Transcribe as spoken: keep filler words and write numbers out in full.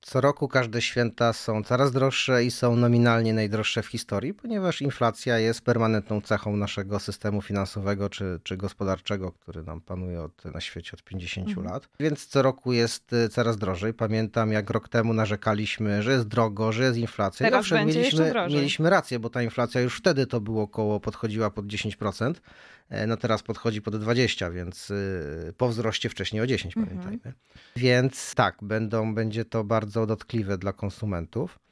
Co roku każde święta są coraz droższe i są nominalnie najdroższe w historii, ponieważ inflacja jest permanentną cechą naszego systemu finansowego czy, czy gospodarczego, który nam panuje od, na świecie od pięćdziesięciu Mhm. lat. Więc co roku jest y, coraz drożej. Pamiętam, jak rok temu narzekaliśmy, że jest drogo, że jest inflacja. I Teraz owszem, będzie jeszcze mieliśmy, drożej. mieliśmy rację, bo ta inflacja już wtedy to było około, podchodziła pod dziesięć procent. E, No teraz podchodzi pod dwadzieścia procent, więc y, po wzroście wcześniej o dziesięć procent, Mhm. pamiętajmy. Więc tak, będą, będzie to bardzo dotkliwe dla konsumentów.